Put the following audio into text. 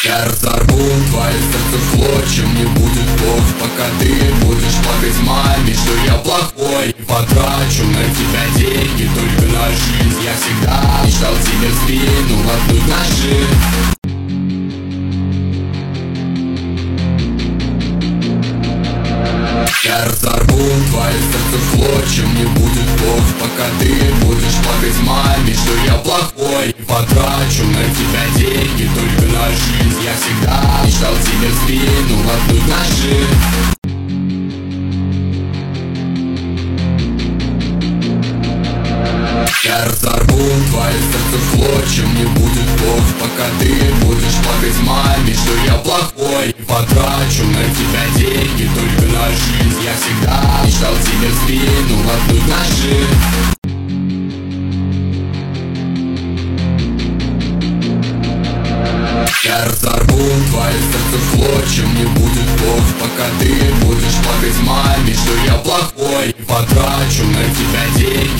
Я разорву твое сердце в клочья. Мне будет плохо, пока ты будешь плакать маме, что я плохой. И потрачу на тебя деньги только на жизнь. Я всегда мечтал тебе в спину воткнуть ножи. Я разорву твое сердце в клочья. Мне будет плохо, пока ты будешь плакать маме, что я плохой. И потрачу на тебя деньги только на жизнь. Я всегда мечтал тебе в спину воткнуть ножи. Я разорву твое сердце в клочья. Мне будет плохо, пока ты будешь плакать маме, что я плохой. И потрачу на тебя деньги только на жизнь. Я всегда мечтал тебе в спину воткнуть ножи. Я разорву твое сердце в клочья. Мне будет плохо, пока ты будешь плакать маме, что я плохой. И потрачу на тебя деньги